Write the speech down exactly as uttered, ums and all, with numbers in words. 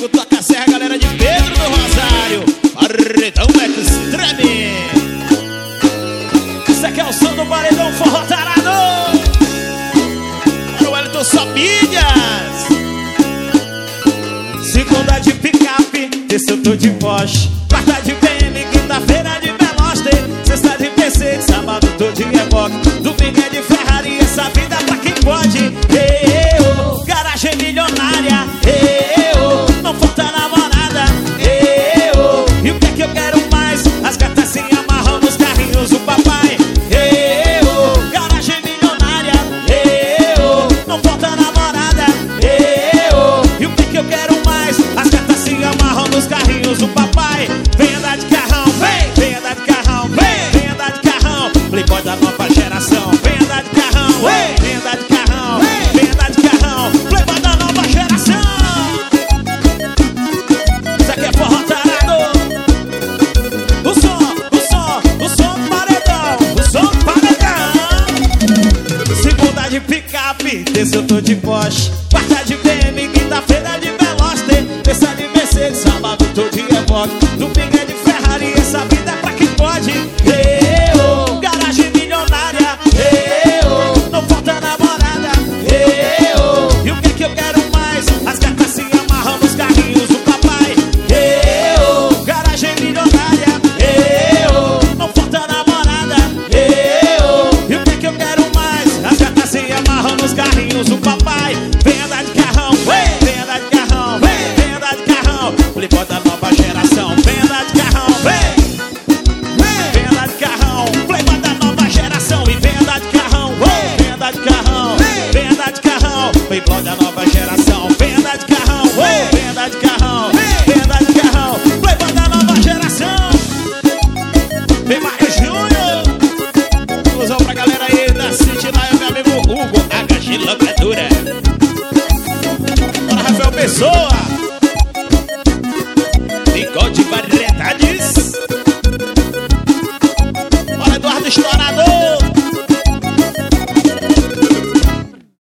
comigo, toca a serra, galera de Pedro do Rosário. Paredão Extreme. Esse aqui é o som do Paredão Forró Tarado. Para o Wellington Sobinhas. Segunda de picape, terça eu tô de Porsche, quarta de B M, quinta-feira de Veloster, sexta de Mercedes, sábado tô de reboque, domingo é de Ferrari, essa vida pra quem pode. Eu, garagem milionária, eu, não falta namorada, eu, e o que é que eu quero mais? As gatas se amarram nos carrinhos do papai. Eu, garagem milionária, eu, não falta namorada, eu, e o que é que eu quero mais? As gatas se amarram nos carrinhos do papai. Vem andar de carrão, vem, vem andar de carrão, vem, vem andar de carrão, playboy da nova geração. Vem andar de carrão, vem, vem andar de carrão, vem andar de carrão, playboy da nova geração. Isso aqui é forró tarado. O som, o som, o som do paredão, o som do paredão. Segunda de picape, terça eu tô de Porsche, quarta de B M, quinta-feira de Veloster, terça de Mercedes, sábado tô de reboque, domingo é de Ferrari, essa vida é pra quem pode. Eu, garagem milionária, eu, não falta namorada, eu, e o que é que eu quero mais? As gatas se amarram nos carrinhos do papai. Eu, garagem milionária, eu, não falta namorada, eu, e o que é que eu quero mais? As gatas se amarram nos carrinhos do papai. Vem andar de carrão, vem, vem andar de carrão, vem, vem andar de carrão, playboy da nova geração. Vem andar de carrão, vem, vem, vem andar de carrão, playboy da nova geração. E vem andar de carrão, oh, vem andar de carrão, vem andar de carrão, playboy da nova geração. Vem andar de carrão, oh, vem andar de carrão, vem andar de carrão, playboy da nova geração. Vem Marcos Júnior, ilusão pra galera aí da City Live, meu amigo Hugo H G Locadora. Bora, Rafael Pessoa.